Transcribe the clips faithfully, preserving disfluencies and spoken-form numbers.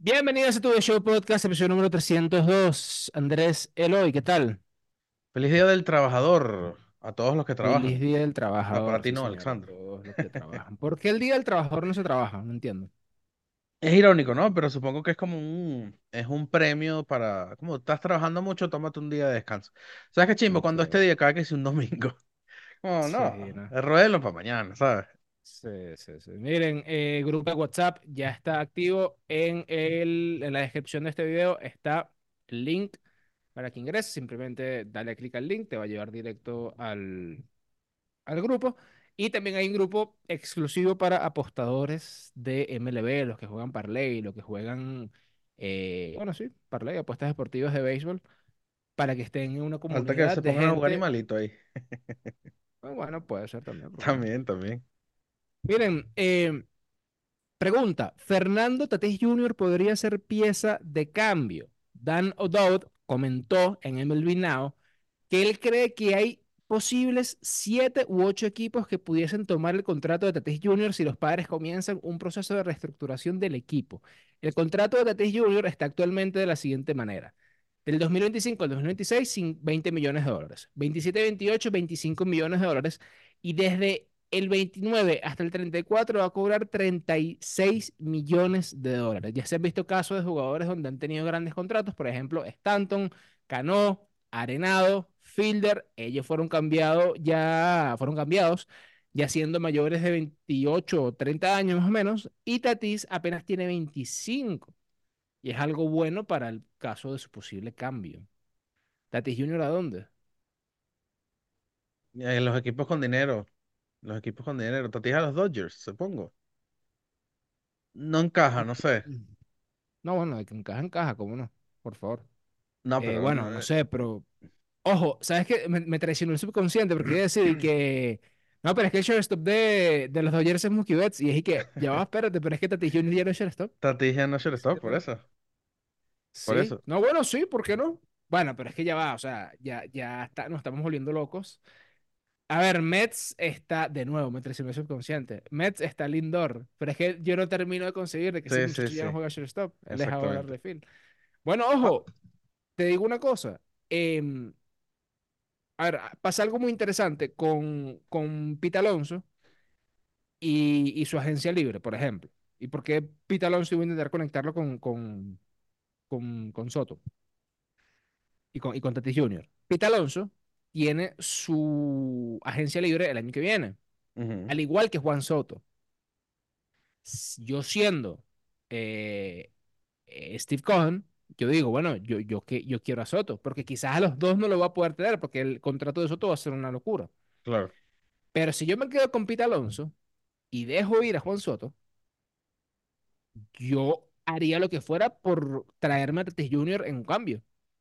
Bienvenidos a tu Show Podcast, episodio número trescientos dos. Andrés Eloy, ¿qué tal? Feliz Día del Trabajador a todos los que Feliz trabajan. Día del Ah, para Trabajador, ti sí no, señor, a Alexandra. todos los que trabajan. ¿Por qué el Día del Trabajador no se trabaja? No entiendo. Es irónico, ¿no? Pero supongo que es como un, es un premio para, como estás trabajando mucho, tómate un día de descanso. ¿Sabes qué chimbo? Cuando este Ok. día cae que es un domingo. Como, Sí, no, no. ruédelo para mañana, ¿sabes? Sí, sí, sí. Miren, eh, el grupo de WhatsApp ya está activo. En el, en la descripción de este video está el link para que ingreses. Simplemente dale clic al link, te va a llevar directo al, al grupo. Y también hay un grupo exclusivo para apostadores de M L B, los que juegan Parlay, los que juegan, eh, bueno, sí, Parlay, apuestas deportivas de béisbol, para que estén en una Falta que comunidad se de pongan a jugar gente. animalito ahí. eh, Bueno, puede ser también, ¿por qué no? También, también. Miren, eh, pregunta, ¿Fernando Tatís junior podría ser pieza de cambio? Dan O'Dowd comentó en M L B Now que él cree que hay posibles siete u ocho equipos que pudiesen tomar el contrato de Tatis junior si los padres comienzan un proceso de reestructuración del equipo. El contrato de Tatis junior está actualmente de la siguiente manera. Del dos mil veinticinco al dos mil veintiséis, sin veinte millones de dólares. veintisiete veintiocho, veinticinco millones de dólares. Y desde el veintinueve hasta el treinta y cuatro va a cobrar treinta y seis millones de dólares. Ya se han visto casos de jugadores donde han tenido grandes contratos, por ejemplo, Stanton, Cano, Arenado, Fielder, ellos fueron cambiados ya, fueron cambiados ya siendo mayores de veintiocho o treinta años más o menos, y Tatis apenas tiene veinticinco, y es algo bueno para el caso de su posible cambio. ¿Tatis junior a dónde? Eh, los equipos con dinero. Los equipos con dinero. Te a los Dodgers, supongo. No encaja, no sé. No, bueno, de que encaja, encaja, ¿cómo no? Por favor. No, Eh, pero bueno, no, no eh, sé, pero ojo, ¿sabes qué? Me, me traicionó el subconsciente porque iba a decir que no, pero es que el shortstop de, de los Dodgers es Mookie Betts, y es que, ya va, espérate, pero es que Tatis junior ya no es shortstop. Tatis ya no Es shortstop, por cierto. eso. Por Sí, eso. no, bueno, sí, ¿por qué no? Bueno, pero es que ya va, o sea, ya, ya está, nos estamos volviendo locos. A ver, Mets está, de nuevo, me traicionó el subconsciente. Mets está Lindor, pero es que yo no termino de conseguir de que ese Sí, sí, muchacho ya no sí. juega shortstop. Él es ahora Exactamente. refill. Bueno, Ah, ojo, te digo una cosa. em, a ver, pasa algo muy interesante con, con Pete Alonso y, y su agencia libre, por ejemplo. ¿Y por qué Pete Alonso iba a intentar conectarlo con, con, con, con Soto y con, y con Tatis junior? Pete Alonso tiene su agencia libre el año que viene, ujú. al igual que Juan Soto. Yo siendo eh, eh, Steve Cohen, yo digo, bueno, yo, yo, que, yo quiero a Soto, porque quizás a los dos no lo va a poder tener, porque el contrato de Soto va a ser una locura. Claro. Pero si yo me quedo con Pete Alonso y dejo ir a Juan Soto, yo haría lo que fuera por traerme a Tatis junior en un cambio.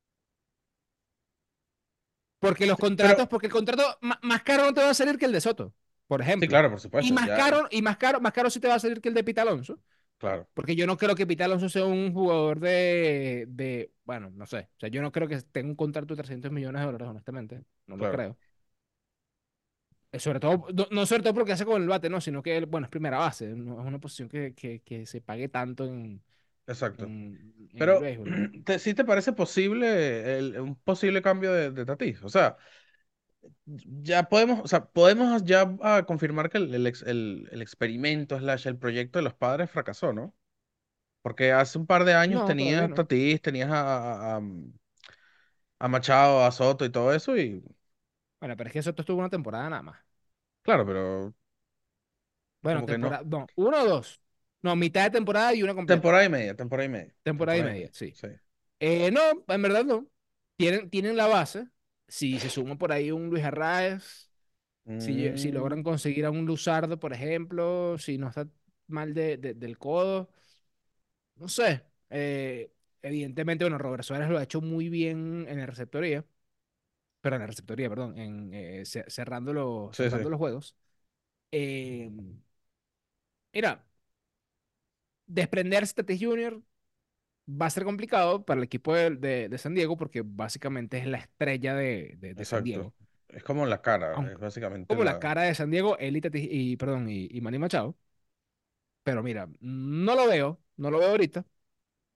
Porque los Sí, pero, contratos, porque el contrato ma- más caro no te va a salir que el de Soto, por sí, ejemplo. claro, por Y supuesto. más Ya, caro, y más caro, más caro sí te va a salir que el de Pete Alonso. claro, Porque yo no creo que Pete Alonso sea un jugador de, de, bueno, no sé. O sea, yo no creo que tenga un contrato de trescientos millones de dólares, honestamente. No lo claro. creo. Eh, Sobre todo, no, no sobre todo porque hace con el bate, no, sino que él, bueno, es primera base. No es una posición que, que, que se pague tanto en, Exacto. en, en el Pero, béisbol, ¿no? ¿te, sí te parece posible el- un posible cambio de, de Tatis? O sea, ya podemos, o sea, podemos ya ah, confirmar que el, el, ex- el- el experimento slash el proyecto de los padres fracasó, ¿no? Porque hace un par de años No, todavía tenías no. Tatis, tenías a, a, a- a Machado, a Soto y todo eso, y Bueno, pero es que eso estuvo una temporada nada más. claro, pero Bueno, como que no. temporada, no, uno o dos. No, mitad de temporada y una completa. Temporada y media, temporada y media, Temporada y temporada y media, media, sí. sí. Eh, no, en verdad no. Tienen, tienen la base. Si se suma por ahí un Luis Arraez, si, si Mm, logran conseguir a un Luzardo, por ejemplo, si no está mal de, de- del codo, no sé. Eh, evidentemente, bueno, Robert Suárez lo ha hecho muy bien en la receptoría, pero en la receptoría, perdón, en, eh, ce- cerrando, los- sí, sí, cerrando los juegos. Eh, mira, desprenderse de Tatis junior va a ser complicado para el equipo de, de- de San Diego porque básicamente es la estrella de, de- de San exacto. Diego. Es como la cara, es Aunque, básicamente como la la. cara de San Diego, él y, Tatis- y, perdón, y, y Manny Machado. Pero mira, no lo veo, no lo veo ahorita.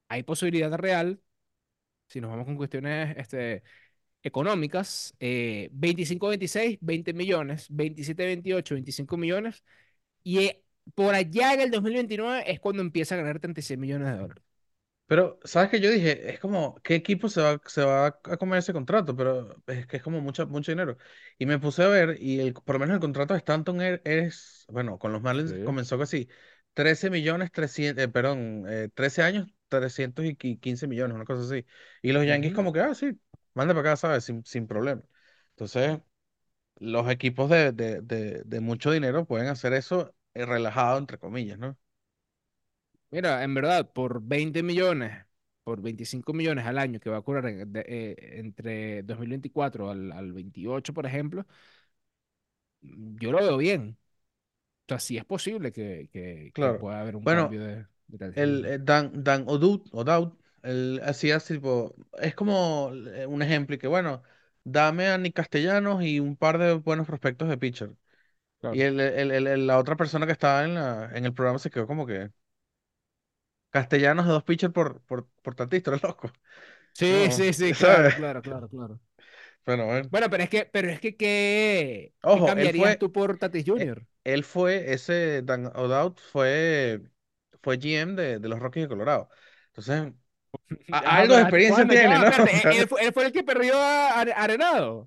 hay posibilidad real, si nos vamos con cuestiones este, económicas, eh, veinticinco veintiséis, veinte millones, veintisiete veintiocho, veinticinco millones, y eh, por allá en el dos mil veintinueve es cuando empieza a ganar treinta y seis millones de dólares. Pero, ¿sabes qué? Yo dije, es como, ¿qué equipo se va, se va a comer ese contrato? Pero es que es como mucho, mucho dinero. Y me puse a ver, y el, por lo menos el contrato de Stanton er- es, bueno, con los Marlins Sí. comenzó casi trece millones, trescientos, eh, perdón, eh, trece años, trescientos y qui- quince millones, una cosa así. Y los Yankees Ujú. como que, ah, sí, manda para acá, ¿sabes? Sin, sin problema. Entonces, los equipos de, de, de, de mucho dinero pueden hacer eso eh, relajado, entre comillas, ¿no? Mira, en verdad, por veinte millones, por veinticinco millones al año que va a ocurrir en- de- eh, entre dos mil veinticuatro al, al veintiocho, por ejemplo, yo lo veo bien. O sea, sí es posible que, que- que Claro. pueda haber un Bueno, cambio de, de Tatis el, Junior eh, Dan, Dan O'Doud, O'Dowd, él hacía tipo, es como eh, un ejemplo y que bueno, dame a Nick Castellanos y un par de buenos prospectos de pitcher. Y Claro. el, el- el- el- la otra persona que estaba en, la, en el programa se quedó como que Castellanos de dos pitchers por, por, por tantito, eres loco. Sí, No, sí, sí, ¿sabes? claro, claro, claro, claro. Bueno, bueno. Bueno, pero es que, pero es que, ¿qué, qué Ojo, él cambiarías fue, tú por Tatis eh, Junior? él fue, ese Dan O'Dowd fue, fue G M de, de los Rockies de Colorado. Entonces, a- Ah, algo de pero experiencia ¿cuándo? Ya tiene, va, ¿no? O espérate, sea, ¿él, él fue, él fue el que perdió a Are- Arenado?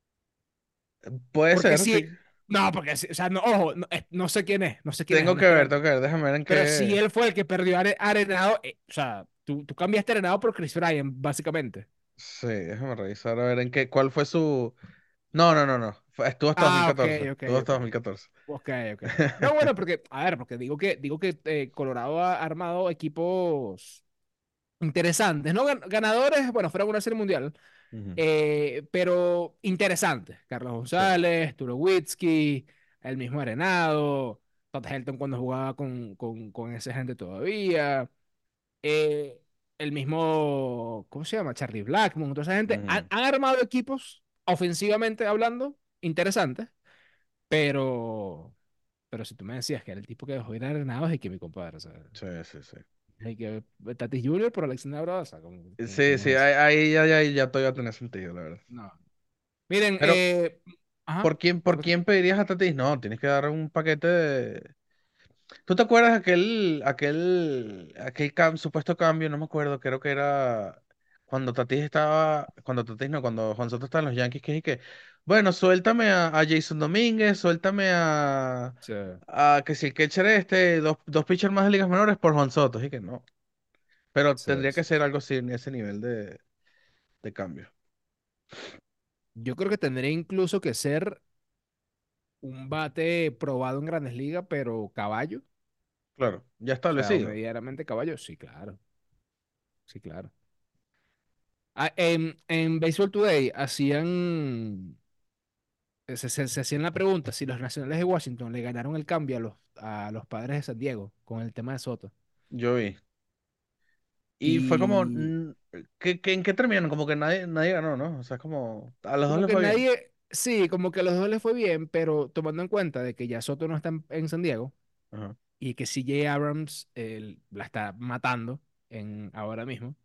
puede Porque ser, si, sí. no, porque si, o sea, no, ojo, no, eh, no sé quién es, no sé quién es, Tengo que ver, tengo honestamente. que ver, déjame ver en Pero si qué. él fue el que perdió a Are- Arenado, eh, o sea, tú, tú cambiaste a Arenado por Chris Bryant, básicamente. Sí, déjame revisar a ver en qué. ¿Cuál fue su. No, no, no, no. Fue- estuvo hasta Ah, ok, dos mil catorce. ok, Estuvo ok. hasta dos mil catorce. Ok, ok. No, bueno, porque, a ver, porque digo que, digo que eh, Colorado ha armado equipos interesantes, ¿no? Gan- Ganadores, bueno, fueron una serie mundial, Ujú. eh, pero interesantes. Carlos Sí. González, Tulowitzki, el mismo Arenado, Todd Helton cuando jugaba con, con, con esa gente todavía, eh, el mismo, ¿cómo se llama? Charlie Blackmon, toda esa gente. Han, Ujú. han armado equipos, ofensivamente hablando, interesantes, pero, pero si tú me decías que era el tipo que dejó ir a Arenado, es que mi compadre, o sea, Sí, sí, sí. hay que Tatis Junior por Alexander Brown, ¿cómo, cómo, Sí, cómo sí, es eso? ahí, ahí ya, ya, ya todo iba a tener sentido, la verdad. No. Miren, Pero, eh, ajá, ¿por quién, ¿por por qué tú? quién pedirías a Tatis? No, tienes que dar un paquete de. ¿Tú te acuerdas aquel, aquel, aquel cam- supuesto cambio? No me acuerdo, creo que era cuando Tatis estaba, cuando Tatis no, cuando Juan Soto estaba en los Yankees, que dije que, bueno, suéltame a, a Jason Domínguez, suéltame a, Sí, a que si el catcher este, dos, dos pitchers más de ligas menores por Juan Soto, así que no. Pero sí, tendría que sí, ser sí. algo así en ese nivel de, de cambio. Yo creo que tendría incluso que ser un bate probado en Grandes Ligas, pero caballo. Claro, ya O sea, establecido. medianamente caballo. Sí, claro. Sí, claro. Ah, en, en Baseball Today hacían, se, se- se hacían la pregunta si los Nacionales de Washington le ganaron el cambio a los, a los Padres de San Diego con el tema de Soto. Yo vi. Y fue como, Y mm, ¿qué, qué- en qué terminaron? Como que nadie, nadie ganó, ¿no? O sea, es como, a los dos como les que fue bien. nadie, sí, como que a los dos les fue bien, pero tomando en cuenta de que ya Soto no está en, en San Diego Ajá. y que C J Abrams eh, la está matando en, ahora mismo,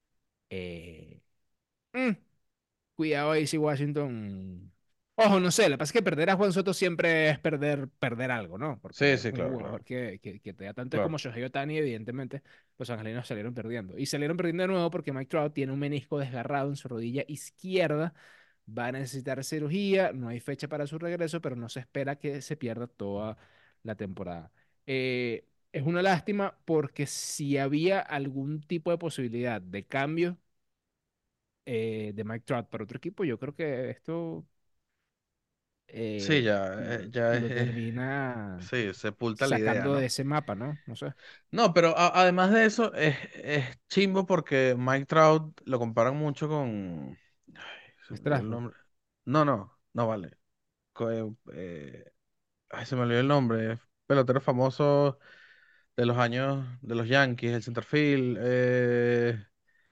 eh, mm, cuidado ahí si Washington. Ojo, no sé, lo que pasa es que perder a Juan Soto siempre es perder, perder algo, ¿no? Sí, Porque es sí, un claro, claro, jugador que, que, que te da tanto claro. como Shohei Ohtani, evidentemente, los angelinos salieron perdiendo. Y salieron perdiendo de nuevo porque Mike Trout tiene un menisco desgarrado en su rodilla izquierda, va a necesitar cirugía, no hay fecha para su regreso, pero no se espera que se pierda toda la temporada. Eh, es una lástima porque si había algún tipo de posibilidad de cambio eh, de Mike Trout para otro equipo, yo creo que esto Sí, eh, ya, lo, eh, ya es, lo es- termina sí, sepulta la idea, sacando de ¿no? ese mapa, ¿no? No sé. No, pero a- además de eso, es, es chimbo porque Mike Trout lo comparan mucho con. Ay, se me olvidó el Strasbourg. nombre. No, no, no vale. Co- eh, eh, ay, se me olvidó el nombre. Pelotero famoso de los años de los Yankees, el centerfield. Eh,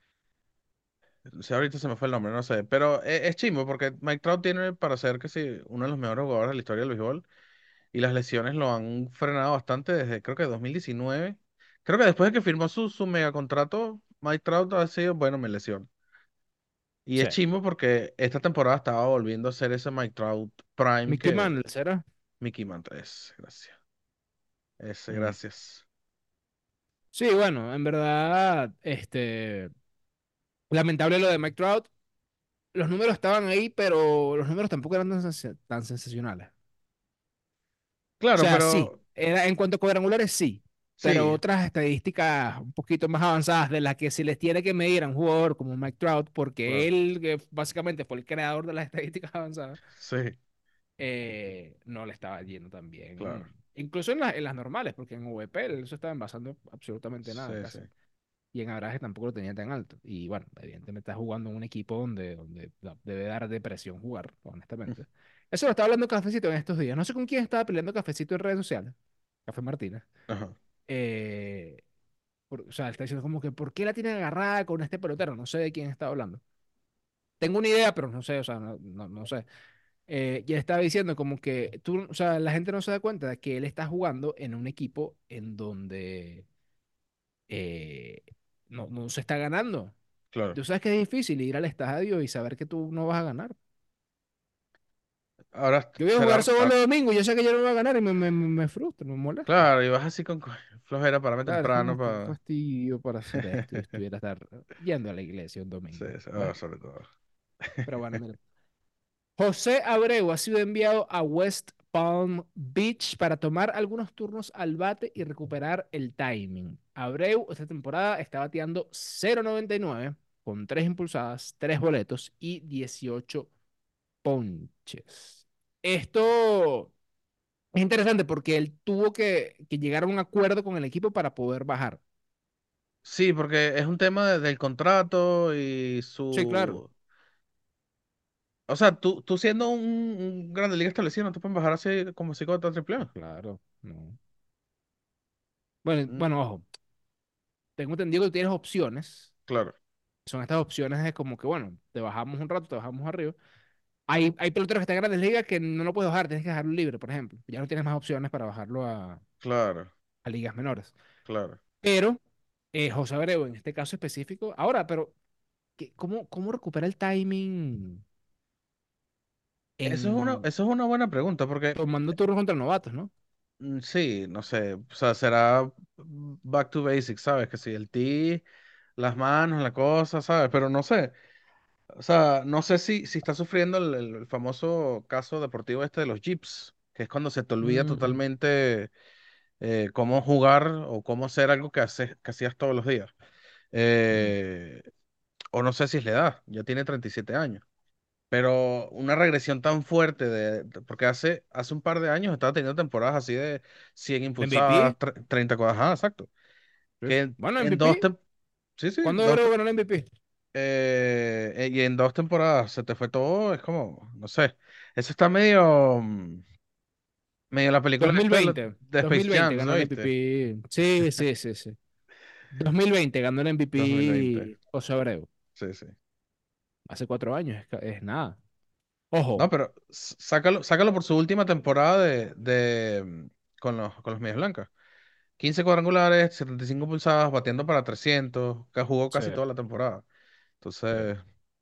sí, ahorita se me fue el nombre, no sé. Pero es, es chimbo porque Mike Trout tiene para ser que sí, uno de los mejores jugadores de la historia del béisbol. Y las lesiones lo han frenado bastante desde creo que dos mil diecinueve. Creo que después de que firmó su, su mega contrato, Mike Trout ha sido, bueno, me lesionó. Y Sí. es chimbo porque esta temporada estaba volviendo a ser ese Mike Trout Prime Mickey que Mantle, ¿será? Mickey Mantle es. Gracias. Ese, Mm. gracias. Sí, bueno, en verdad, este, lamentable lo de Mike Trout. Los números estaban ahí, pero los números tampoco eran tan, sensa- tan sensacionales. O Claro, sea, sí, pero era, en cuanto a cuadrangulares, sí, pero sí, otras estadísticas un poquito más avanzadas de las que se les tiene que medir a un jugador como Mike Trout, porque claro, él que básicamente fue el creador de las estadísticas avanzadas, sí, eh, no le estaba yendo tan claro. bien. Incluso en, la- en las normales, porque en O V P él no se estaba envasando absolutamente nada Sí, sí. casi. Y en average tampoco lo tenía tan alto. Y bueno, evidentemente está jugando en un equipo donde, donde da- debe dar depresión jugar, honestamente. Eso lo estaba hablando Cafecito en estos días. No sé con quién estaba peleando Cafecito en redes sociales. Café Martínez. Ajá. Eh, por- o sea, está diciendo como que ¿por qué la tiene agarrada con este pelotero? No sé de quién está hablando. Tengo una idea, pero no sé, o sea, no, no, no sé. Eh, y él estaba diciendo como que tú, o sea, la gente no se da cuenta de que él está jugando en un equipo en donde eh, no, no se está ganando. Claro. Tú sabes que es difícil ir al estadio y saber que tú no vas a ganar. Ahora Yo voy a jugar será. solo ah, los domingos y yo sé que yo no voy a ganar y me, me, me frustra, me molesta. claro, y vas así con co- flojera para mí Claro, es como temprano que para. fastidio para hacer esto y estuviera estar yendo a la iglesia un Sí, domingo. sí, ah, Bueno, sobre todo. pero bueno, mira. José Abreu ha sido enviado a West Palm Beach para tomar algunos turnos al bate y recuperar el timing. Abreu esta temporada está bateando cero noventa y nueve con tres impulsadas, tres boletos y dieciocho ponches. Esto es interesante porque él tuvo que, que llegar a un acuerdo con el equipo para poder bajar. Sí, porque es un tema de- del contrato y Sí, claro. su. O sea, tú, tú siendo un, un Grande Liga establecido, no te pueden bajar así como si contra triple A. Claro, no. Bueno, Mm, bueno, ojo, tengo entendido que tú tienes opciones. claro, Son estas opciones de como que, bueno, te bajamos un rato, te bajamos arriba. Hay, hay peloteros que están en grandes ligas que no lo puedes bajar, tienes que dejarlo libre, por ejemplo. Ya no tienes más opciones para bajarlo a, claro, a ligas menores. claro. Pero eh, José Abreu, en este caso específico, ahora, pero ¿qué- ¿cómo, cómo recupera el timing Eso es una, en eso es una buena pregunta, porque tomando turnos contra novatos, ¿no? mm, sí, no sé, o sea, será back to basics, ¿sabes? Que si el ti, las manos, la cosa, ¿sabes? Pero no sé, o sea, no sé si, si está sufriendo el, el- el famoso caso deportivo este de los Jeeps, que es cuando se te olvida Ujú. totalmente eh, cómo jugar o cómo hacer algo que, haces, que hacías todos los días. Ujú. Eh, o no sé si es la edad, ya tiene treinta y siete años. Pero una regresión tan fuerte de, de- porque hace, hace un par de años estaba teniendo temporadas así de cien ¿De impulsadas, M V P? tre- treinta cosas, ajá, exacto. Sí, Que sí. en, Bueno, en dos, M V P. tem- sí, sí, ¿Cuándo dos, Abreu te- ganó el M V P? eh, eh, y en dos temporadas se te fue todo, es como, no sé, eso está medio, mm, medio la película esta de, la- dos mil veinte. de Space dos mil veinte Jam, ¿no ganó el viste? M V P. Sí, sí, sí, sí. dos mil veinte ganó el dos mil veinte, M V P José Abreu. sí, sí. Hace cuatro años, es, ca- es nada. No, Ojo. pero s- sácalo, sácalo por su última temporada de, de, mm, con los, con los Medias Blancas. quince cuadrangulares, setenta y cinco pulsadas, batiendo para trescientos, que jugó Sí, casi toda la temporada. sí. Entonces,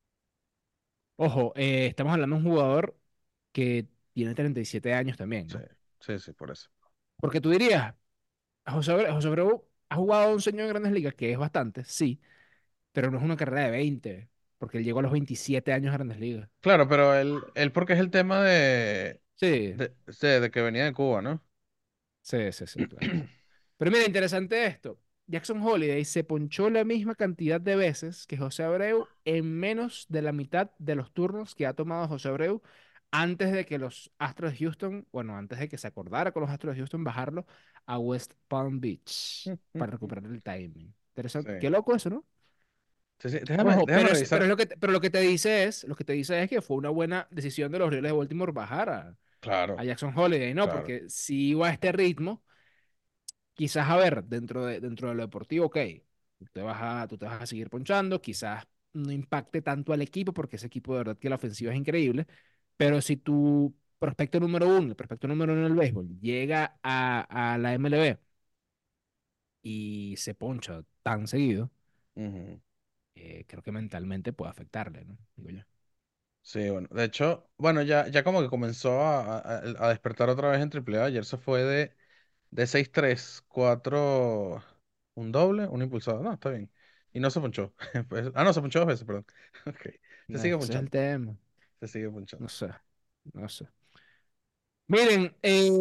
Ojo, eh, estamos hablando de un jugador que tiene treinta y siete años también, sí, ¿no? sí, sí, por eso. Porque tú dirías, José Abreu, José Abreu ha jugado once años en Grandes Ligas, que es bastante, sí, pero no es una carrera de veinte, porque él llegó a los veintisiete años a Grandes Ligas. Claro, pero él, él porque es el tema de, Sí, de, de, de que venía de Cuba, ¿no? sí, sí, sí, claro. Pero mira, interesante esto. Jackson Holiday se ponchó la misma cantidad de veces que José Abreu en menos de la mitad de los turnos que ha tomado José Abreu antes de que los Astros de Houston, bueno, antes de que se acordara con los Astros de Houston bajarlo a West Palm Beach para recuperar el timing. Sí. Interesante. Qué loco eso, ¿no? Sí, sí, Déjame, Ojo, déjame pero, es, pero, es revisar. lo que, te- pero lo que te dice es, lo que te dice es que fue una buena decisión de los Orioles de Baltimore bajar a, a Claro, Jackson Holiday, ¿no? claro. Porque si iba a este ritmo quizás, a ver, dentro de, dentro de lo deportivo, ok, tú te vas a, tú te vas a seguir ponchando, quizás no impacte tanto al equipo, porque ese equipo de verdad que la ofensiva es increíble, pero si tu prospecto número uno, el prospecto número uno en el béisbol, llega a, a la M L B y se poncha tan seguido, Ujú. Eh, creo que mentalmente puede afectarle, ¿no? Digo yo. Sí, bueno, de hecho, bueno, ya, ya como que comenzó a, a- a despertar otra vez en Triple A. Ayer se fue de, de seis tres cuatro un doble, un impulsado. No, está bien. Y no se ponchó. Pues- ah, no, se ponchó dos veces, perdón. Ok. Se No, sigue ese es el ponchando. tema. Se sigue ponchando. No sé, no sé. Miren, eh,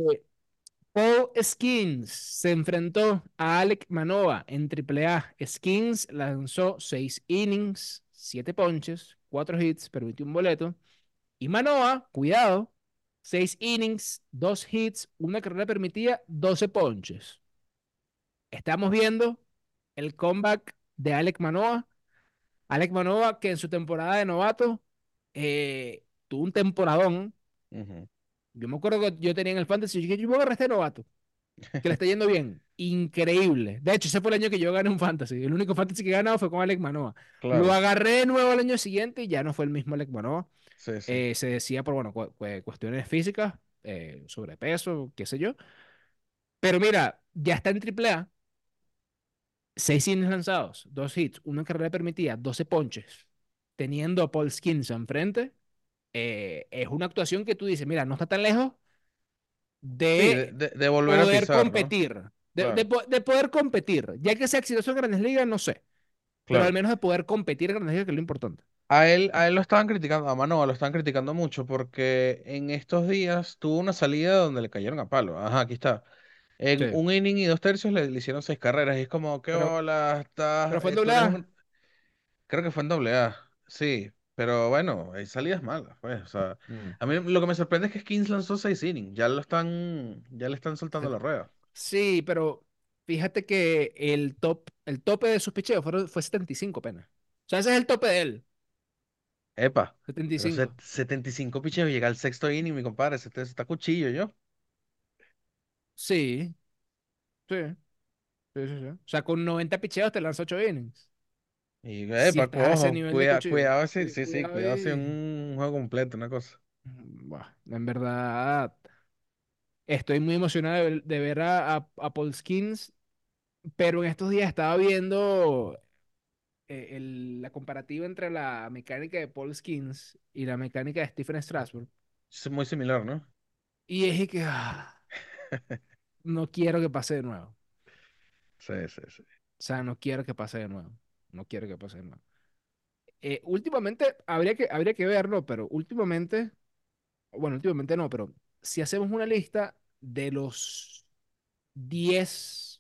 Paul Skins se enfrentó a Alec Manoa en Triple A. Skins lanzó seis innings, siete ponches, cuatro hits, permitió un boleto. Y Manoa, cuidado, seis innings, dos hits, una carrera permitida, doce ponches. Estamos viendo el comeback de Alec Manoa. Alec Manoa, que en su temporada de novato eh, tuvo un temporadón. Ujú. Yo me acuerdo que yo tenía en el fantasy, yo dije, yo voy a agarrar a este novato, que le está yendo bien. Increíble. De hecho, ese fue el año que yo gané un fantasy. El único fantasy que he ganado fue con Alec Manoa. Lo Claro. agarré de nuevo al año siguiente y ya no fue el mismo Alec Manoa. Sí, sí. Eh, se decía por, bueno, cu- cu- cuestiones físicas, eh, sobrepeso, qué sé yo. Pero mira, ya está en Triple A, seis innings lanzados, dos hits, una carrera permitida, doce ponches, teniendo a Paul Skinns enfrente. Eh, es una actuación que tú dices, mira, no está tan lejos Sí, de, de de, de volver a poder pisar, ¿no? competir, de, de Claro, po- de poder competir, ya que sea exitoso en Grandes Ligas, no sé, pero al claro. menos de poder competir en Grandes Ligas, que es lo importante. A él, a él lo estaban criticando, a Manoa lo estaban criticando mucho porque en estos días tuvo una salida donde le cayeron a palo. Ajá, aquí está. En Sí, un inning y dos tercios le, le hicieron seis carreras y es como, ¿qué pero, hola? Estás, pero fue en eh, tú doble eres A. un... Creo que fue en doble A, sí, pero bueno, hay salidas malas, pues, o sea, Mm. a mí lo que me sorprende es que Skins lanzó seis innings, ya lo están, ya le están soltando la rueda. Sí, pero fíjate que el top, el tope de sus picheos fueron, fue setenta y cinco apenas. O sea, ese es el tope de él, Epa, pero set- setenta y cinco. setenta y cinco picheos, llega al sexto inning, mi compadre, se te- se está cuchillo yo. Sí, sí, sí, sí, sí. O sea, con noventa picheos te lanzó ocho innings. Y, Si epa, cu- estás a ese ojo, nivel de cuida, cuchillo. cuidado si, Cu- sí, sí, Cuidado cuidado si es ahí. un juego completo, una cosa. Buah, en verdad, estoy muy emocionado de, ver de ver a, a, a Paul Skins, pero en estos días estaba viendo eh, el- la comparativa entre la mecánica de Paul Skins y la mecánica de Stephen Strasburg. Es muy similar, ¿no? Y es que ah, no quiero que pase de nuevo. Sí, sí, sí. O sea, no quiero que pase de nuevo. No quiero que pase de nuevo. Eh, últimamente, habría que, habría que verlo, pero últimamente, bueno, últimamente no, pero si hacemos una lista de los diez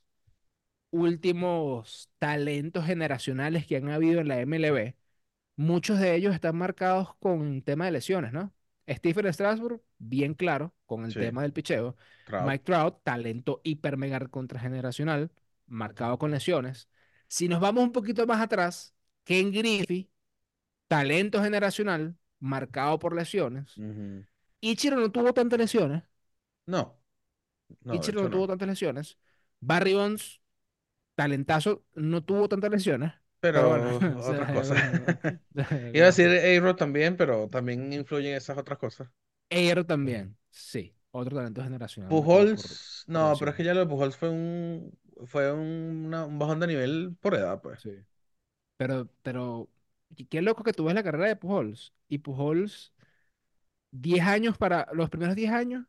últimos talentos generacionales que han habido en la M L B, muchos de ellos están marcados con tema de lesiones, ¿no? Stephen Strasburg, bien claro, con el Sí, tema del picheo. Trout. Mike Trout, talento hiper mega contrageneracional, marcado con lesiones. Si nos vamos un poquito más atrás, Ken Griffey, talento generacional, marcado por lesiones. Ujú. Ichiro no tuvo tantas lesiones. No, no, de Ichiro no hecho tuvo no. tantas lesiones. Barry Bonds, talentazo, no tuvo tantas lesiones. Pero bueno, Pero o otras sea, cosas. bueno, Iba a decir gracias. A-Rod también, pero también influyen esas otras cosas. Air también, sí, otro talento generacional marcado por, Pujols, por no, pero es que lesiones. ya lo de Pujols fue un, fue un, una- un bajón de nivel por edad, pues. Sí. Pero, pero, y qué loco que tú ves la carrera de Pujols. Y Pujols, diez años para, los primeros diez años,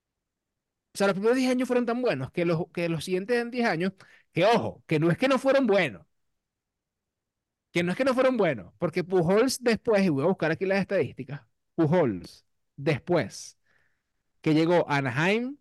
o sea, los primeros diez años fueron tan buenos que los, que los siguientes diez años, que ojo, que no es que no fueron buenos, que no es que no fueron buenos, porque Pujols después, y voy a buscar aquí las estadísticas, Pujols después que llegó a Anaheim,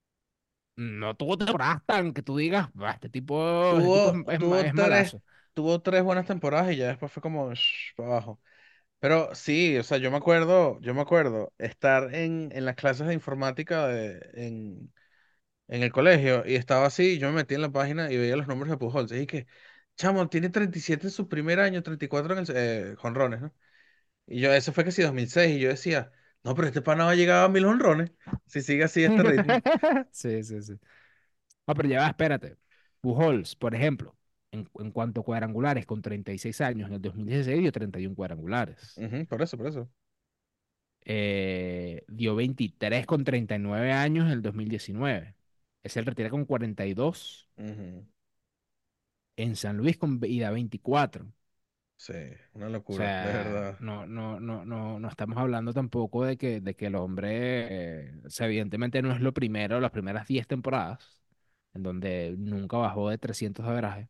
no tuvo temporadas tan que tú digas, "Bah, este tipo, este tipo es, Tuvo, es, ma- tuvo es tres, malazo". tuvo tres buenas temporadas y ya después fue como shh, para abajo. Pero sí, o sea, yo me acuerdo, yo me acuerdo estar en, en las clases de informática de, en, en el colegio y estaba así, yo me metí en la página y veía los números de Pujols y dije, chamo, tiene treinta y siete en su primer año, treinta y cuatro en el, eh, jonrones, ¿no? Y yo, eso fue que sí, dos mil seis y yo decía, no, pero este pana va a llegar a mil jonrones si sigue así este ritmo. Sí, sí, sí. No, pero ya va, espérate. Pujols, por ejemplo, en, en cuanto a cuadrangulares, con treinta y seis años, en el dos mil dieciséis dio treinta y uno cuadrangulares. Ujú, por eso, por eso. Eh, dio veintitrés con treinta y nueve años en el dos mil diecinueve. Es el retira con cuarenta y dos. Ujú. en San Luis con ida veinticuatro. Sí, una O locura, de sea, verdad. no, no, no, no, no estamos hablando tampoco de que, de que el hombre, eh, o sea, evidentemente no es lo primero, las primeras diez temporadas, en donde nunca bajó de trescientos de averaje.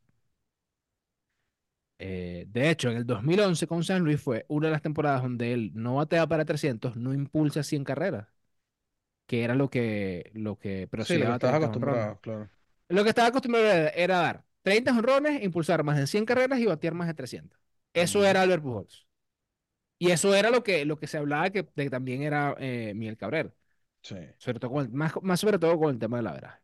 Eh, de hecho, en el dos mil once con San Luis fue una de las temporadas donde él no batea para trescientos, no impulsa cien carreras, que era lo que, lo que, pero Sí, sí lo que daba estás treinta honrones. acostumbrado, claro. Lo que estaba acostumbrado era, era dar treinta honrones, impulsar más de cien carreras y batear más de trescientos. Eso Ujú. era Albert Pujols. Y eso era lo que, lo que se hablaba que, de que también era eh, Miguel Cabrera, Sí, sobre todo con el- más, más sobre todo con el tema de la averaje.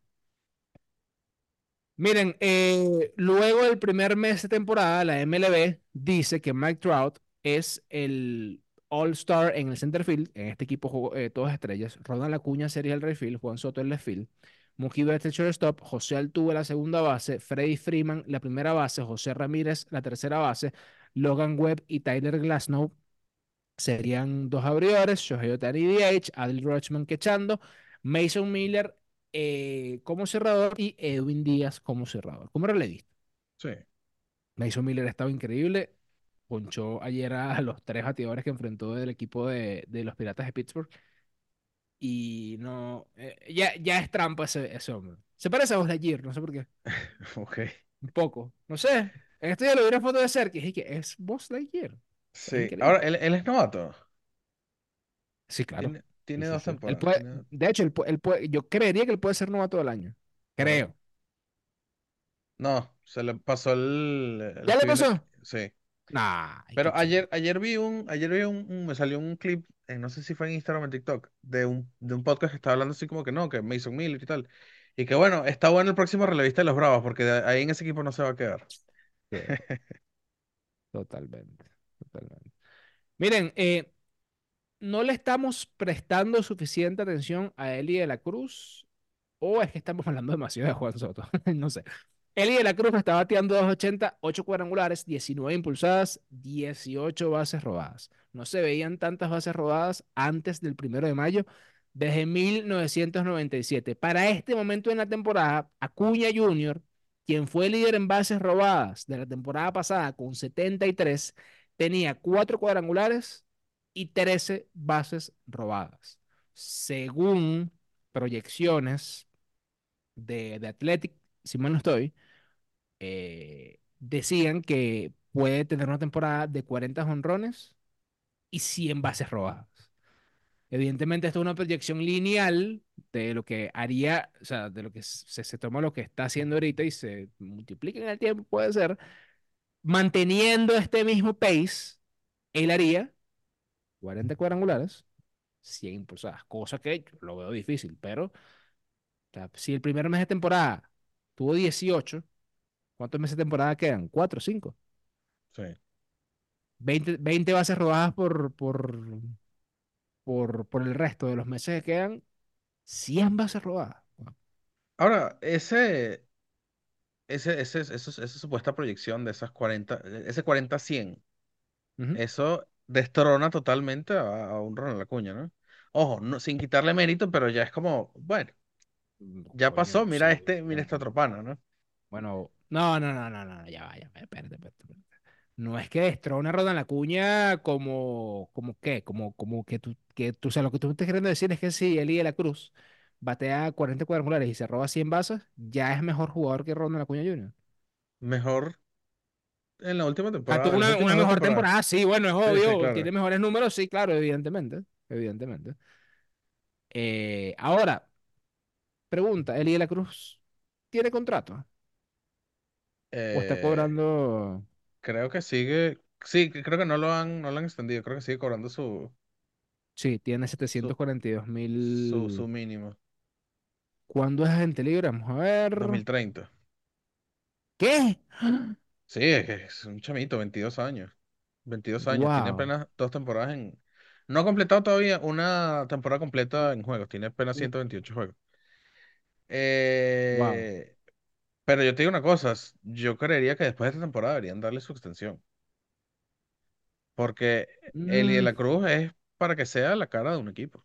Miren, eh, luego del primer mes de temporada, la M L B dice que Mike Trout es el All-Star en el center field. En este equipo jugó eh, todas estrellas. Ronald Acuña sería el right field, Juan Soto el left field, Mookie Betts el shortstop, José Altuve la segunda base, Freddie Freeman la primera base, José Ramírez la tercera base, Logan Webb y Tyler Glasnow serían dos abridores, Shohei Ohtani D H, Adley Rutschman quechando, Mason Miller eh, como cerrador y Edwin Díaz como cerrador, como relevista. sí. Mason Miller estaba increíble, ponchó ayer a los tres bateadores que enfrentó del equipo de, de los Piratas de Pittsburgh y no, eh, ya, ya es trampa ese, ese hombre. Se parece a Buzz Lightyear, no sé por qué, Ok. un poco, no sé. En este día lo vi una foto de cerca y dije que es Buzz Lightyear. Es Sí. Ahora, increíble. él, él es novato. Sí, claro. Tiene, Sí, tiene sí, dos sí. Él temporadas. puede, Tiene... de hecho, él, pu- él puede, yo creería que él puede ser novato del año. ¿Verdad? Creo. No, se le pasó el, el ¿Ya le feeling de que... pasó? Sí. Nah, ay, Pero qué ayer, chimbo. ayer vi un, ayer vi un, un- me salió un clip, eh, no sé si fue en Instagram o en TikTok, de un, de un podcast que estaba hablando así como que no, que Mason Miller y tal. Y que bueno, está bueno el próximo relevista de los Bravos, porque de ahí en ese equipo no se va a quedar. Sí, totalmente, totalmente. Miren, eh, no le estamos prestando suficiente atención a Eli de la Cruz, o es que estamos hablando demasiado de Juan Soto. No sé. Eli de la Cruz está bateando doscientos ochenta, ocho cuadrangulares, diecinueve impulsadas, dieciocho bases robadas. No se veían tantas bases robadas antes del primero de mayo desde mil novecientos noventa y siete. Para este momento en la temporada, Acuña junior, quien fue líder en bases robadas de la temporada pasada con setenta y tres, tenía cuatro cuadrangulares y trece bases robadas. Según proyecciones de, de Athletic, si mal no estoy, eh, decían que puede tener una temporada de cuarenta jonrones y cien bases robadas. Evidentemente, esto es una proyección lineal de lo que haría, o sea, de lo que se, se toma lo que está haciendo ahorita y se multiplica en el tiempo, puede ser, manteniendo este mismo pace, él haría cuarenta cuadrangulares, cien impulsadas, cosa que yo lo veo difícil, pero o sea, si el primer mes de temporada tuvo dieciocho, ¿cuántos meses de temporada quedan? ¿Cuatro, cinco? Sí. veinte, veinte bases robadas por, por, por, por el resto de los meses que quedan, cien bases robadas. Wow. Ahora, ese, ese, ese, eso- esa supuesta proyección de esas cuarenta ese cuarenta cien Ujú. eso destrona totalmente a, a un Ronald Acuña, ¿no? Ojo, no, sin quitarle mérito, pero ya es como, bueno, No, ya pasó, coño, mira sí. este, mira esta Bueno, otra pana, ¿no? bueno, no, no, no, no, no, ya va, ya va, espérate, espérate, espérate. No es que destrona a Rodan la cuña como, como qué, como, como que tú, que tú, o sea, lo que tú me estás queriendo decir es que si Eli de la Cruz batea cuarenta cuadrangulares y se roba cien bases, ya es mejor jugador que Ronald Acuña junior Mejor en la última Ah, temporada, tuvo en las una, una últimas dos mejor temporadas. temporada, sí, bueno, es Sí, sí, obvio, claro. tiene mejores números, sí, claro, evidentemente, evidentemente. Eh, ahora, pregunta, ¿Eli de la Cruz tiene contrato? ¿O está Eh, cobrando, creo que sigue, sí, que creo que no lo han, no lo han extendido, creo que sigue cobrando su, sí, tiene su, setecientos cuarenta y dos su, mil? su mínimo, ¿Cuándo es agente libre? Vamos a ver. dos mil treinta. ¿Qué? Sí, es que es un chamito, veintidós años. Veintidós años, tiene Wow. apenas dos temporadas en... No ha completado todavía una temporada completa en juegos, tiene apenas ciento veintiocho juegos. Wow. Eh, pero yo te digo una cosa, s- yo creería que después de esta temporada deberían darle su extensión, porque Eli de Mm, la Cruz es para que sea la cara de un equipo.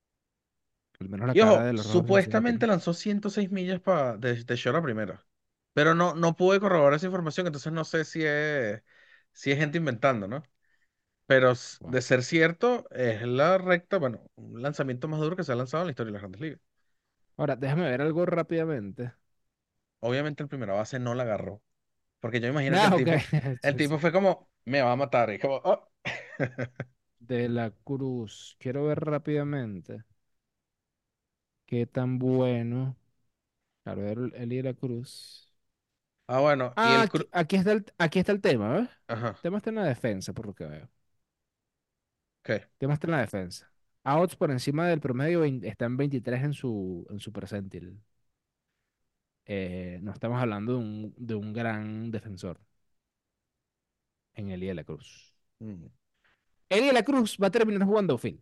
al menos la Y cara ojo, de los rojos recién supuestamente Cruz. lanzó ciento seis millas pa, de, de short a primera. Pero no, no pude corroborar esa información, entonces no sé si es, si es gente inventando, ¿no? Pero s- de Wow. ser cierto, es la recta, bueno, un lanzamiento más duro que se ha lanzado en la historia de las Grandes Ligas. Ahora, déjame ver algo rápidamente. Obviamente el primera base no la agarró, porque yo imagino que el Ah, ok. tipo, el Sí, tipo sí. fue como, me va a matar, y como, "Oh". De la Cruz. Quiero ver rápidamente qué tan bueno. A ver, Eli de la Cruz. Ah, bueno, y Ah, el aquí, cru... aquí está el, aquí está el tema, ¿ves? Ajá, El tema está en la defensa, por lo que veo. ¿qué? El tema está en la defensa. Outs por encima del promedio vein- está en veintitrés en su, en su percentil. Eh, no estamos hablando de un, de un gran defensor en Eli de la Cruz. Mm. Eli de la Cruz va a terminar jugando Phil.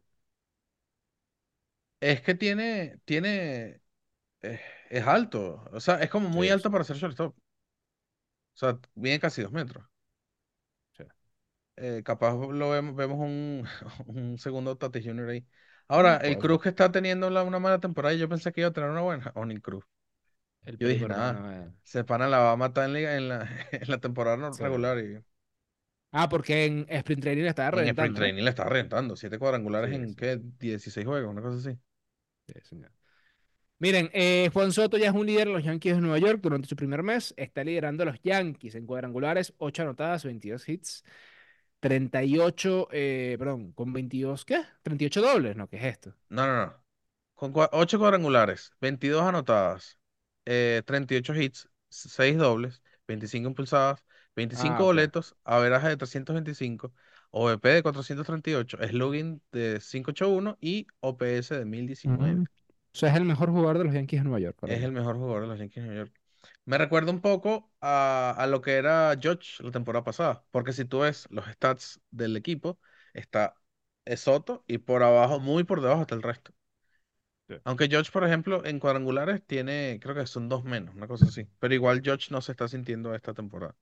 Es que tiene, tiene, eh, es alto, o sea, es como muy Sí, alto sí, para ser shortstop, o sea, mide casi dos metros. sí. Eh, capaz lo vemos, vemos un, un segundo Tatis Junior ahí. Ahora, Mm, el puede Cruz ser. que está teniendo la- una mala temporada, y yo pensé que iba a tener una buena, o ni el Cruz. El Yo dije, Perico nada, hermano. eh, se pana la va a matar en, liga- en la, en la temporada no- sí. regular y Ah, porque en Sprint Training le estaba en Sprint reventando, ¿no? Training le está reventando. Siete cuadrangulares Sí, en, sí, ¿qué? sí. dieciséis juegos, una cosa así. Sí, señor. Miren, eh, Juan Soto ya es un líder de los Yankees de Nueva York durante su primer mes. Está liderando a los Yankees en cuadrangulares, ocho anotadas, veintidós hits, treinta y ocho, eh, perdón, con veintidós, ¿qué? treinta y ocho dobles, ¿no? ¿Qué es esto? No, no, no. Con ocho cuadrangulares, veintidós anotadas, eh, treinta y ocho hits, seis dobles, veinticinco impulsadas, veinticinco Ah, ok. boletos, averaje de trescientos veinticinco, O V P de cuatrocientos treinta y ocho, slugging de quinientos ochenta y uno y O P S de mil diecinueve. Mm. O sea, es el mejor jugador de los Yankees de Nueva York para Es ti. el mejor jugador de los Yankees de Nueva York. Me recuerda un poco a, a lo que era Judge la temporada pasada, porque si tú ves los stats del equipo, está eh, Soto y por abajo, muy por debajo está el resto. Sí, Aunque Judge, por ejemplo, en cuadrangulares tiene, creo que son dos menos, una cosa así. Pero igual Judge no se está sintiendo esta temporada.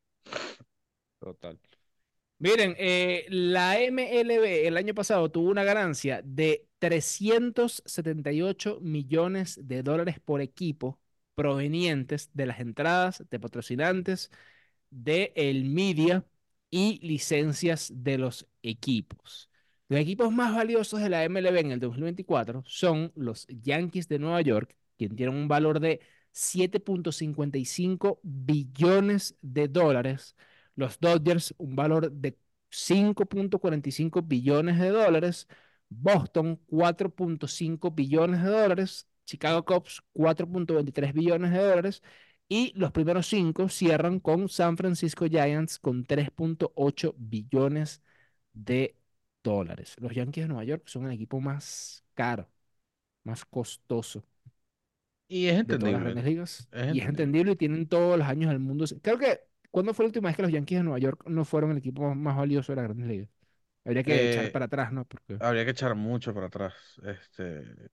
total. Miren, eh, la M L B el año pasado tuvo una ganancia de trescientos setenta y ocho millones de dólares por equipo provenientes de las entradas de patrocinantes de el media y licencias de los equipos. Los equipos más valiosos de la M L B en el dos mil veinticuatro son los Yankees de Nueva York, quien tienen un valor de siete punto cincuenta y cinco billones de dólares. Los Dodgers, un valor de cinco punto cuarenta y cinco billones de dólares. Boston, cuatro punto cinco billones de dólares. Chicago Cubs, cuatro punto veintitrés billones de dólares. Y los primeros cinco cierran con San Francisco Giants con tres punto ocho billones de dólares. Los Yankees de Nueva York son el equipo más caro, más costoso Y es de todas las entendible. grandes ligas. Es Y es entendible. entendible y tienen todos los años del mundo. Creo que, ¿cuándo fue la última vez que los Yankees de Nueva York no fueron el equipo más valioso de las grandes ligas? Habría que echar Eh, para atrás, ¿no? Porque, habría que echar mucho para atrás. Este,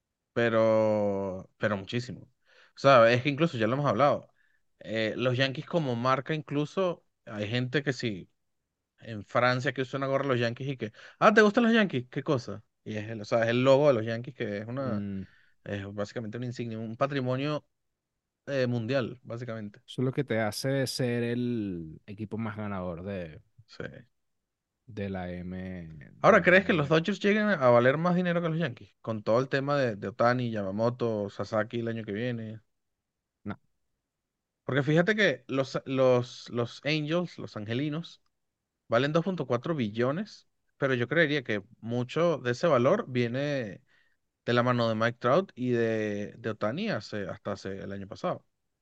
pero, pero muchísimo. O sea, es que incluso ya lo hemos hablado. Eh, los Yankees como marca, incluso, hay gente que sí, en Francia que usa una gorra de los Yankees y que, ah, ¿te gustan los Yankees? ¿Qué cosa? Y es el, o sea, es el logo de los Yankees que es una, mm, es básicamente una insignia, un patrimonio eh, mundial, básicamente. eso es lo que te hace ser el equipo más ganador de, Sí. de la M, de Ahora, la ¿crees que los M L B. Dodgers lleguen a valer más dinero que los Yankees? Con todo el tema de, de Ohtani, Yamamoto, Sasaki el año que viene. No. Porque fíjate que los, los, los Angels, los angelinos, valen dos punto cuatro billones, pero yo creería que mucho de ese valor viene de la mano de Mike Trout y de, de Ohtani hace, hasta hace el año pasado.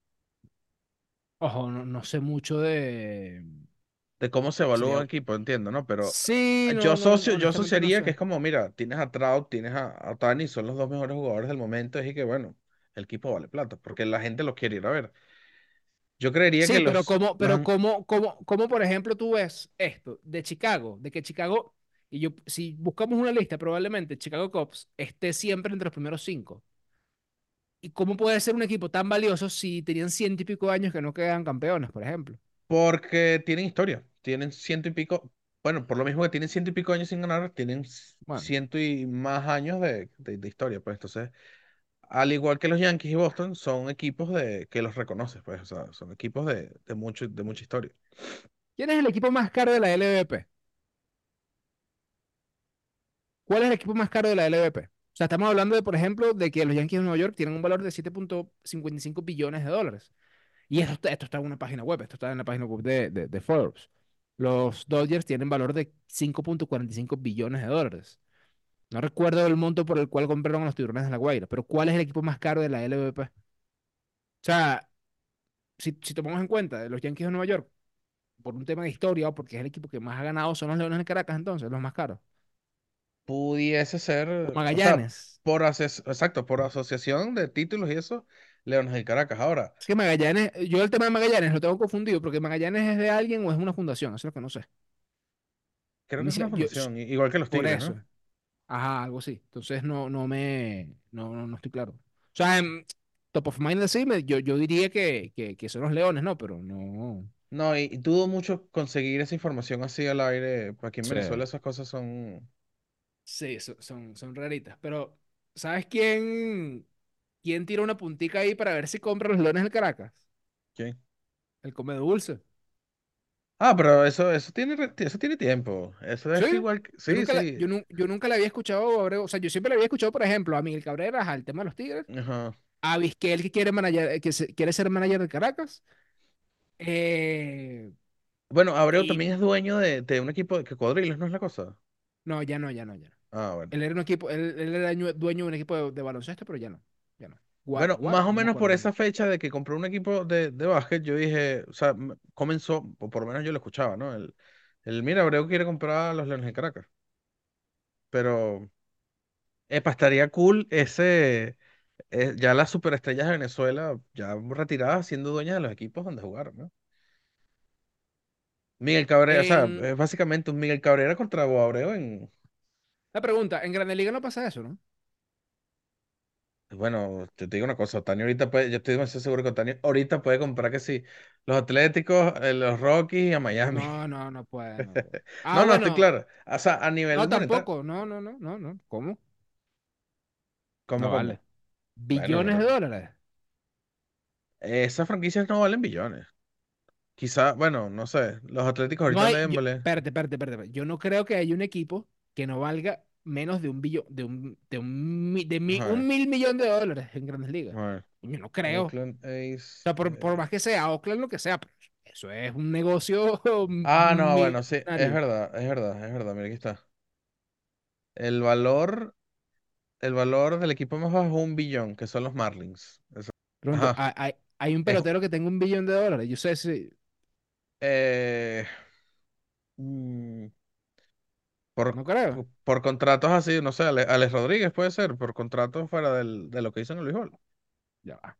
Ojo, no, no sé mucho de... De cómo se evalúa un Sería... equipo, entiendo, ¿no? Pero Sí, ah, yo no, no, asocio, yo honestamente no asociaría que sé. es como, mira, tienes a Trout, tienes a, a Ohtani, son los dos mejores jugadores del momento, así que bueno, el equipo vale plata, porque la gente los quiere ir a ver. Yo creería que Sí, pero los, como, los pero an- como, como, como por ejemplo tú ves esto de Chicago, de que Chicago, y yo, si buscamos una lista, probablemente Chicago Cubs esté siempre entre los primeros cinco. ¿Y cómo puede ser un equipo tan valioso si tenían ciento y pico años que no quedan campeones, por ejemplo? porque tienen historia, tienen ciento y pico, bueno, por lo mismo que tienen ciento y pico años sin ganar, tienen c- Bueno, ciento y más años de, de, de historia, pues entonces Al igual que los Yankees y Boston, son equipos de, que los reconoces, pues, o sea, son equipos de, de, mucho, de mucha historia. ¿Quién es el equipo más caro de la L V P? ¿Cuál es el equipo más caro de la L V P? O sea, estamos hablando de, por ejemplo, de que los Yankees de Nueva York tienen un valor de siete punto cincuenta y cinco billones de dólares. Y esto, está- esto está en una página web, esto está en la página web de, de, de Forbes. Los Dodgers tienen valor de cinco punto cuarenta y cinco billones de dólares. No recuerdo el monto por el cual compraron a los Tiburones de La Guaira, pero ¿cuál es el equipo más caro de la L V P? O sea, si, si tomamos en cuenta los Yankees de Nueva York, por un tema de historia o porque es el equipo que más ha ganado, son los Leones de Caracas, entonces, los más caros. Pudiese O ser, o sea, Magallanes. por ases- exacto, por asociación de títulos y eso, Leones del Caracas. Ahora, Es que Magallanes, yo el tema de Magallanes lo tengo confundido porque Magallanes es de alguien o es una fundación, eso es lo que no sé. A creo que mí es sí- una yo, s- fundación, i- igual que los por Tigres, eso. ¿no? Ajá, algo así. Entonces no, no me, no, no, no estoy claro. O sea, en top of mind así, me- yo, yo diría que, que, que son los Leones, ¿no? Pero no. No, y, y dudo mucho conseguir esa información así al aire. Pues aquí en Sí, Venezuela esas cosas son... sí, so- son, son raritas. Pero, ¿sabes quién, quién tira una puntica ahí para ver si compra los Leones del Caracas? ¿Quién? El Come Dulce. Ah, pero eso, eso tiene, re- eso tiene tiempo. Eso Sí, es igual que... yo Sí, nunca, la- sí. yo, nu- yo nunca le había escuchado, a Abreu- o sea, yo siempre le había escuchado, por ejemplo, a Miguel Cabrera, al tema de los Tigres, Ajá. a Vizquel que quiere manager, que se- quiere ser manager de Caracas, eh, Bueno, Abreu y también es dueño de, de un equipo de que Cocodrilos, ¿no es la cosa? no, ya no, ya no, ya no. Ah, bueno. Él era un equipo, él, él era dueño dueño de un equipo de, de baloncesto, pero ya no, ya no. Gua- Bueno, más Guara, o no me menos por acuerdo el nombre. esa fecha de que compró un equipo de, de básquet, yo dije, o sea, m- comenzó, o por lo menos yo lo escuchaba, ¿no? El, el mira, Abreu quiere comprar a los Leones de Caracas. Pero, epa, estaría cool ese, eh, ya las superestrellas de Venezuela, ya retiradas, siendo dueñas de los equipos donde jugaron, ¿no? Miguel Cabrera, o sea, En es básicamente un Miguel Cabrera contra Bo Abreu en, la pregunta, en Grande Liga no pasa eso, ¿no? bueno, yo te digo una cosa, Otani ahorita puede, yo estoy demasiado seguro que Otani ahorita puede comprar que sí, los Atléticos, eh, los Rockies y a Miami. No, no, no puede, no puede. Ah, No, no, estoy bueno, claro. O sea, a nivel no, monetario, tampoco, no, no, no, no, no. ¿Cómo? ¿cómo, No cómo? vale. Bueno, Billones de pero dólares. esas franquicias no valen billones. Quizá, bueno, no sé, los Atléticos No ahorita hay, yo, démosle. espérate, espérate, espérate. Yo no creo que haya un equipo que no valga menos de un billón, de un, de un, mi- de mi- Ajá, un mil millón de dólares en Grandes Ligas. ajá. Yo no creo. O Oakland A's. sea, por, por eh, más que sea Oakland, lo que sea, pero eso es un negocio Ah, no, bueno, sí, es millonario. verdad, es verdad, es verdad, mira, aquí está. El valor, el valor del equipo más bajo es un billón, que son los Marlins. Eso. Pregunto, Ajá. ¿hay, hay, hay un Es, pelotero que tenga un billón de dólares? Yo sé si, eh, mm, por, no creo. por contratos así, no sé, Ale- Alex Rodríguez puede ser, por contratos fuera del, de lo que hizo en el béisbol. Ya va.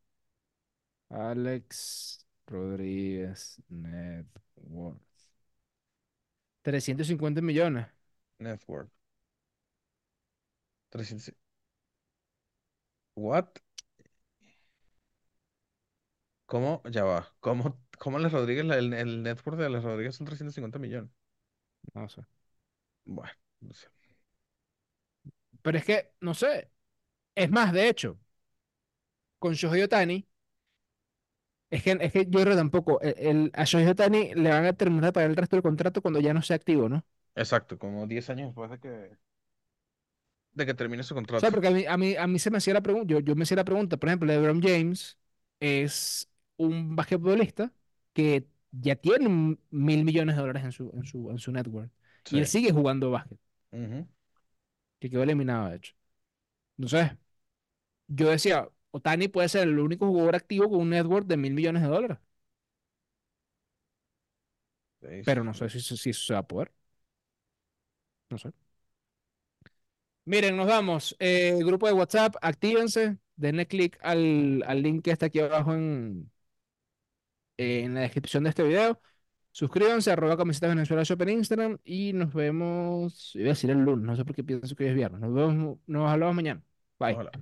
Alex Rodríguez Net Worth. trescientos cincuenta millones. Network. trescientos. What? ¿Cómo? Ya va. ¿Cómo, cómo Alex Rodríguez, la- el, el network de Alex Rodríguez son trescientos cincuenta millones? No sé. Bueno, no sé. Pero es que, no sé. Es más, de hecho, con Shohei Ohtani, es que, es que yo creo tampoco. El, el- a Shohei Ohtani le van a terminar de pagar el resto del contrato cuando ya no sea activo, ¿no? Exacto, como diez años después de que, de que termine su O contrato. sea, porque a mí, a mí, a mí se me hacía la pregunta, yo, yo me hacía la pregunta, por ejemplo, LeBron James es un basquetbolista que ya tiene un mil millones de dólares en su, en su, en su network Sí. y él sigue jugando básquet, Ujú. que quedó eliminado, de hecho. Entonces, yo decía, Otani puede ser el único jugador activo con un network de mil millones de dólares, pero no sé Facebook. si, si si eso se va a poder, no sé. Miren, nos vamos. Eh, grupo de WhatsApp, actívense, denle click al, al link que está aquí abajo en, eh, en la descripción de este video. Suscríbanse, arroba camisetas Venezuela Shop en Instagram y nos vemos, iba a decir el lunes, no sé por qué pienso que hoy es viernes. Nos vemos, nos hablamos mañana. Bye. Ojalá.